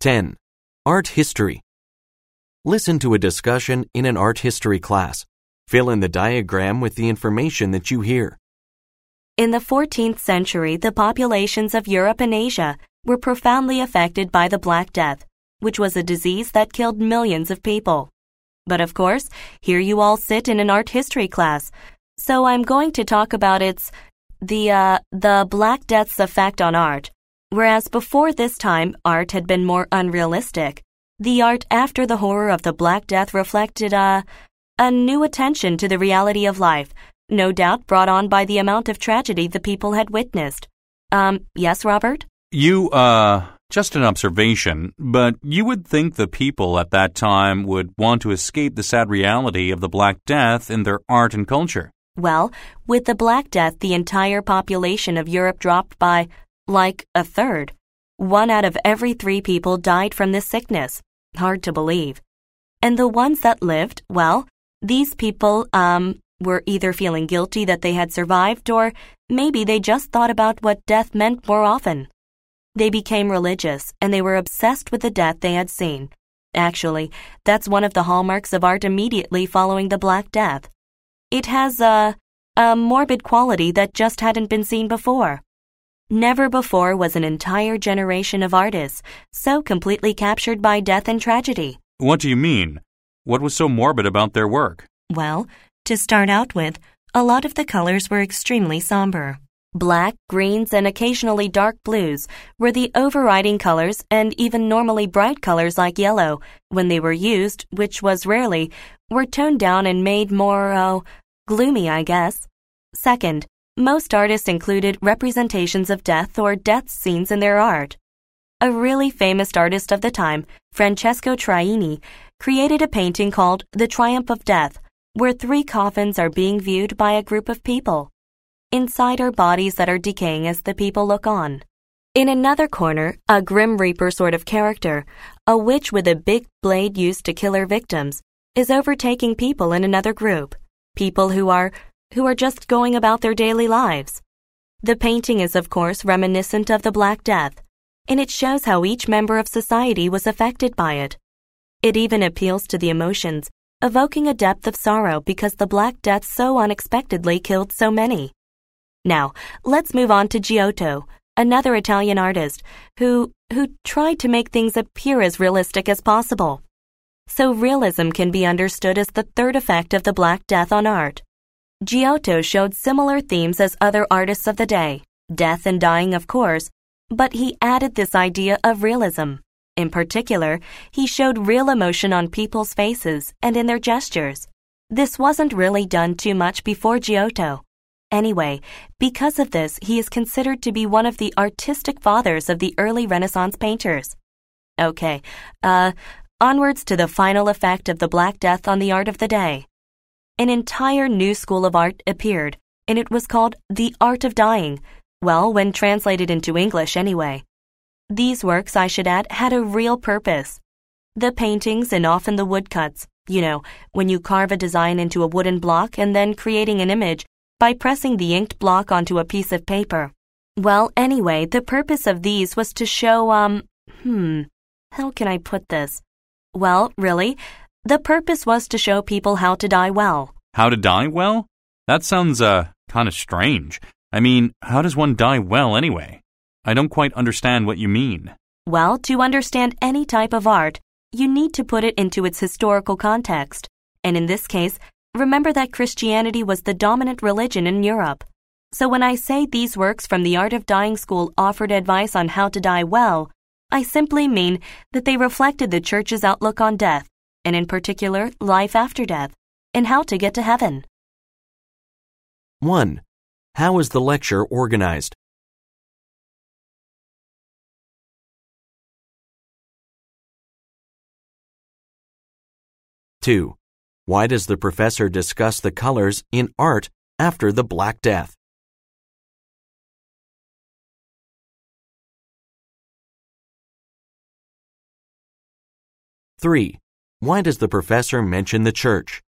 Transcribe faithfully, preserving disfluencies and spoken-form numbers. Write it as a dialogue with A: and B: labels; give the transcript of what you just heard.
A: ten. Art history. Listen to a discussion in an art history class. Fill in the diagram with the information that you hear.
B: In the fourteenth century, the populations of Europe and Asia were profoundly affected by the Black Death, which was a disease that killed millions of people. But of course, here you all sit in an art history class, so I'm going to talk about its, the, uh, the Black Death's effect on art. Whereas before this time, art had been more unrealistic, the art after the horror of the Black Death reflected a, a new attention to the reality of life, no doubt brought on by the amount of tragedy the people had witnessed. Um, yes, Robert?
C: You, uh, just an observation, but you would think the people at that time would want to escape the sad reality of the Black Death in their art and culture.
B: Well, with the Black Death, the entire population of Europe dropped by, like, a third. One out of every three people died from this sickness. Hard to believe. And the ones that lived, well, these people, um, were either feeling guilty that they had survived or maybe they just thought about what death meant more often. They became religious and they were obsessed with the death they had seen. Actually, that's one of the hallmarks of art immediately following the Black Death. It has a, a morbid quality that just hadn't been seen before. Never before was an entire generation of artists so completely captured by death and tragedy.
C: What do you mean? What was so morbid about their work?
B: Well, to start out with, a lot of the colors were extremely somber. Black, greens, and occasionally dark blues were the overriding colors, and even normally bright colors like yellow, when they were used, which was rarely, were toned down and made more, oh, gloomy, I guess. Second, most artists included representations of death or death scenes in their art. A really famous artist of the time, Francesco Traini, created a painting called The Triumph of Death, where three coffins are being viewed by a group of people. Inside are bodies that are decaying as the people look on. In another corner, a Grim Reaper sort of character, a witch with a big blade used to kill her victims, is overtaking people in another group, people who are who are just going about their daily lives. The painting is, of course, reminiscent of the Black Death, and it shows how each member of society was affected by it. It even appeals to the emotions, evoking a depth of sorrow because the Black Death so unexpectedly killed so many. Now, let's move on to Giotto, another Italian artist, who, who tried to make things appear as realistic as possible. So realism can be understood as the third effect of the Black Death on art. Giotto showed similar themes as other artists of the day, death and dying of course, but he added this idea of realism. In particular, he showed real emotion on people's faces and in their gestures. This wasn't really done too much before Giotto. Anyway, because of this, he is considered to be one of the artistic fathers of the early Renaissance painters. Okay, uh, onwards to the final effect of the Black Death on the art of the day. An entire new school of art appeared, and it was called the art of dying, well, when translated into English anyway. These works, I should add, had a real purpose. The paintings and often the woodcuts, you know, when you carve a design into a wooden block and then creating an image by pressing the inked block onto a piece of paper. Well, anyway, the purpose of these was to show, um, hmm, how can I put this? Well, really, the purpose was to show people how to die well.
C: How to die well? That sounds, uh, kind of strange. I mean, how does one die well anyway? I don't quite understand what you mean.
B: Well, to understand any type of art, you need to put it into its historical context. And in this case, remember that Christianity was the dominant religion in Europe. So when I say these works from the Art of Dying school offered advice on how to die well, I simply mean that they reflected the Church's outlook on death, and in particular, life after death, and how to get to heaven.
A: one. How is the lecture organized? two. Why does the professor discuss the colors in art after the Black Death? three. Why does the professor mention the church?